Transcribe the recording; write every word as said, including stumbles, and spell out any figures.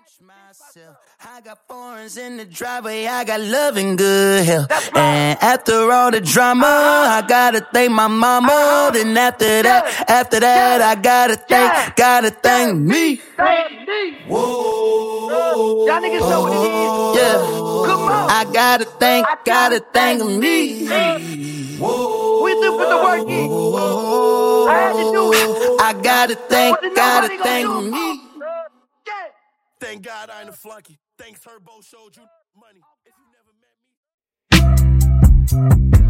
Myself. I got foreigns in the driveway, I got love and good health. And after all the drama, I gotta thank my mama. Then after that, after that, I gotta thank, gotta thank me. Thank me. Whoa. Y'all niggas know what it is. Yeah. Come on. I gotta thank, gotta thank me. Whoa. We do put the work in. I had to do it. I gotta thank, gotta thank me. Thank God I ain't a flunky. Thanks Herbo showed you money. If you never met me.